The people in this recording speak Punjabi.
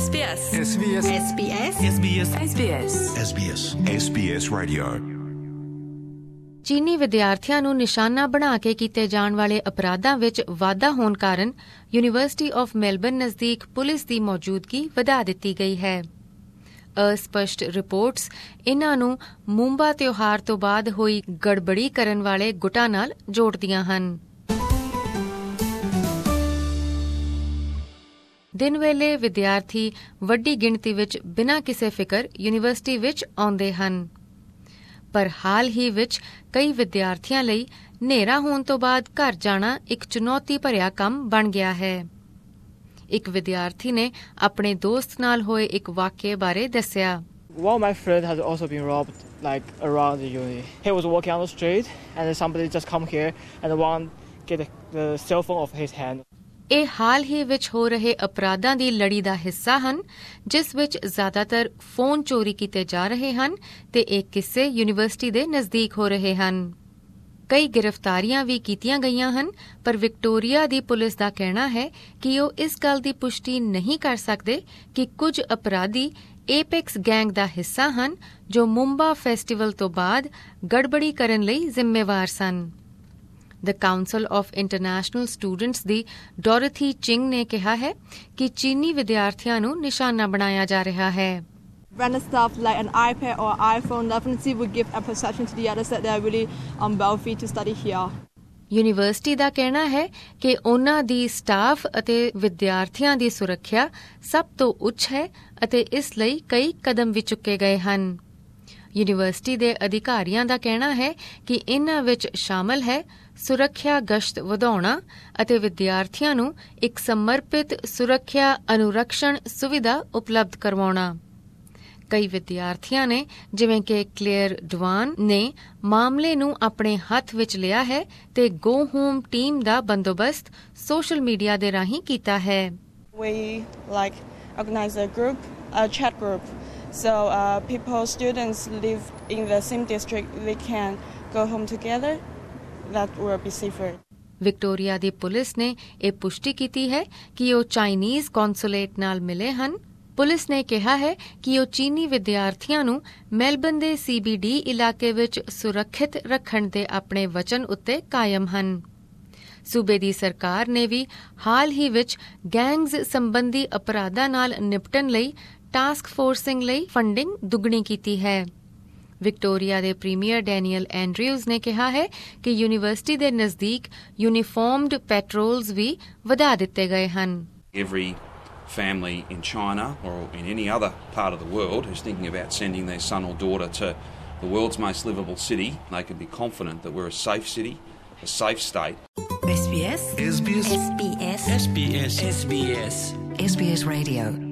SBS SBS SBS SBS SBS SBS SBS Radio ਚੀਨੀ ਵਿਦਿਆਰਥੀਆਂ ਨੂੰ ਨਿਸ਼ਾਨਾ ਬਣਾ ਕੇ ਕੀਤੇ ਜਾਣ ਵਾਲੇ ਅਪਰਾਧਾਂ ਵਿੱਚ ਵਾਧਾ ਹੋਣ ਕਾਰਨ ਯੂਨੀਵਰਸਿਟੀ ਆਫ ਮੈਲਬਨ ਨਜ਼ਦੀਕ ਪੁਲਿਸ ਦੀ ਮੌਜੂਦਗੀ ਵਧਾ ਦਿੱਤੀ ਗਈ ਹੈ। ਅਸਪਸ਼ਟ ਰਿਪੋਰਟਸ ਇਨ੍ਹਾਂ ਨੂੰ ਮੁੰਬਾ ਤਿਉਹਾਰ ਤੋਂ ਬਾਅਦ ਹੋਈ ਗੜਬੜੀ ਕਰਨ ਵਾਲੇ ਗੁੱਟਾਂ ਨਾਲ ਜੋੜਦੀਆਂ ਹਨ। ਦਿਨ ਵੇਲੇ ਵਿਦਿਆਰਥੀ ਵੱਡੀ ਗਿਣਤੀ ਵਿੱਚ ਬਿਨਾਂ ਕਿਸੇ ਫਿਕਰ ਯੂਨੀਵਰਸਿਟੀ ਵਿੱਚ ਆਉਂਦੇ ਹਨ, ਪਰ ਹਾਲ ਹੀ ਵਿੱਚ ਕਈ ਵਿਦਿਆਰਥੀਆਂ ਲਈ ਹਨੇਰਾ ਹੋਣ ਤੋਂ ਬਾਅਦ ਘਰ ਜਾਣਾ ਇੱਕ ਚੁਣੌਤੀ ਭਰਿਆ ਕੰਮ ਬਣ ਗਿਆ ਹੈ। ਇੱਕ ਵਿਦਿਆਰਥੀ ਨੇ ਆਪਣੇ ਦੋਸਤ ਨਾਲ ਹੋਏ ਇੱਕ ਵਾਕਿਏ ਬਾਰੇ ਦੱਸਿਆ। One of my friends has also been robbed, like around the uni. He was walking on the street, and then somebody just come here and one get the cell phone off his hand. ਇਹ ਹਾਲ ਹੀ ਵਿੱਚ ਹੋ ਰਹੇ ਅਪਰਾਧਾਂ ਦੀ ਲੜੀ ਦਾ ਹਿੱਸਾ ਹਨ, ਜਿਸ ਵਿੱਚ ਜ਼ਿਆਦਾਤਰ ਫੋਨ ਚੋਰੀ ਕੀਤੇ ਜਾ ਰਹੇ ਹਨ ਤੇ ਇਹ ਕਿੱਸੇ ਯੂਨੀਵਰਸਿਟੀ ਦੇ ਨਜ਼ਦੀਕ ਹੋ ਰਹੇ ਹਨ। ਕਈ ਗ੍ਰਿਫਤਾਰੀਆਂ ਵੀ ਕੀਤੀਆਂ ਗਈਆਂ ਹਨ, ਪਰ ਵਿਕਟੋਰੀਆ ਦੀ ਪੁਲਿਸ ਦਾ ਕਹਿਣਾ ਹੈ ਕਿ ਉਹ ਇਸ ਗੱਲ ਦੀ ਪੁਸ਼ਟੀ ਨਹੀਂ ਕਰ ਸਕਦੇ ਕਿ ਕੁਝ ਅਪਰਾਧੀ ਏਪੈਕਸ ਗੈਂਗ ਦਾ ਹਿੱਸਾ ਹਨ ਜੋ ਮੁੰਬਾ ਫੈਸਟੀਵਲ ਤੋਂ ਬਾਅਦ ਗੜਬੜੀ ਕਰਨ ਲਈ ਜ਼ਿੰਮੇਵਾਰ ਸਨ। The Council of International Students the Dorothy Ching's ਨੇ ਕਿਹਾ ਹੈ ਕਿ ਚੀਨੀ ਵਿਦਿਆਰਥੀਆਂ ਨੂੰ ਨਿਸ਼ਾਨਾ ਬਣਾਇਆ ਜਾ ਰਿਹਾ ਹੈ। Random stuff like an iPad or iPhone definitely would give a perception to the others that they are really wealthy to study here. University ਦਾ ਕਹਿਣਾ ਹੈ ਕਿ ਉਨ੍ਹਾਂ ਦੀ ਸਟਾਫ ਅਤੇ ਵਿਦਿਆਰਥੀਆਂ ਦੀ ਸੁਰੱਖਿਆ ਸਭ ਤੋਂ ਉੱਚ ਹੈ ਅਤੇ ਇਸ ਲਈ ਕਈ ਕਦਮ ਵੀ ਚੁੱਕੇ ਗਏ ਹਨ। ਯੂਨੀਵਰਸਿਟੀ ਦੇ ਅਧਿਕਾਰੀਆਂ ਦਾ ਕਹਿਣਾ ਹੈ ਕਿ ਇਨ੍ਹਾਂ ਵਿੱਚ ਸ਼ਾਮਲ ਹੈ ਸੁਰੱਖਿਆ ਗਸ਼ਤ ਵਧਾਉਣਾ ਅਤੇ ਵਿਦਿਆਰਥੀਆਂ ਨੂੰ ਇੱਕ ਸਮਰਪਿਤ ਸੁਰੱਖਿਆ ਅਨੁਰਕਸ਼ਣ ਸੁਵਿਧਾ ਉਪਲਬਧ ਕਰਵਾਉਣਾ। ਕਈ ਵਿਦਿਆਰਥੀਆਂ ਨੇ, ਜਿਵੇਂ ਕਿ ਕਲੇਅਰ ਡਵਾਨ ਨੇ, ਮਾਮਲੇ ਨੂੰ ਆਪਣੇ ਹੱਥ ਵਿੱਚ ਲਿਆ ਹੈ ਤੇ ਗੋ ਹੋਮ ਟੀਮ ਦਾ ਬੰਦੋਬਸਤ ਸੋਸ਼ਲ ਮੀਡੀਆ ਦੇ ਰਾਹੀਂ ਕੀਤਾ ਹੈ। We organize a group, a chat group. So students live in the same district, they can go home together. That will be safer. Victoria ਦੀ ਪੁਲਿਸ ਨੇ ਇਹ ਪੁਸ਼ਟੀ ਕੀਤੀ ਹੈ ਕਿ ਉਹ ਚਾਈਨੀਜ਼ ਕੌਂਸੂਲੇਟ ਨਾਲ ਮਿਲੇ ਹਨ। ਪੁਲਿਸ ਨੇ ਕਿਹਾ ਹੈ ਕਿ ਉਹ ਚੀਨੀ ਵਿਦਿਆਰਥੀਆਂ ਨੂੰ ਮੈਲਬਨ ਦੇ CBD ਇਲਾਕੇ ਵਿੱਚ ਸੁਰੱਖਿਅਤ ਰੱਖਣ ਦੇ ਆਪਣੇ ਵਚਨ ਉੱਤੇ ਕਾਇਮ ਹਨ। ਸੂਬੇ ਦੀ ਸਰਕਾਰ ਨੇ ਵੀ ਹਾਲ ਹੀ ਵਿੱਚ ਗੈਂਗਜ਼ ਸੰਬੰਧੀ ਅਪਰਾਧਾਂ ਨਾਲ ਨਿਪਟਣ ਲਈ ਟਾਸਕ ਫੋਰਸਿੰਗ ਲਈ ਫੰਡਿੰਗ ਦੁੱਗਣੀ ਕੀਤੀ ਹੈ। ਵਿਕਟੋਰੀਆ ਦੇ ਪ੍ਰੀਮੀਅਰ ਡੈਨੀਅਲ ਐਂਡਰਿਊਜ਼ ਨੇ ਕਿਹਾ ਹੈ ਕਿ ਯੂਨੀਵਰਸਿਟੀ ਦੇ ਨਜ਼ਦੀਕ ਯੂਨੀਫਾਰਮਡ ਪੈਟਰੋਲਸ ਵੀ ਵਧਾ ਦਿੱਤੇ ਗਏ ਹਨ। Every family in China or in any other part of the world who's thinking about sending their son or daughter to the world's most livable city, they can be confident that we're a safe city, a safe state. SBS SBS SBS SBS SBS SBS Radio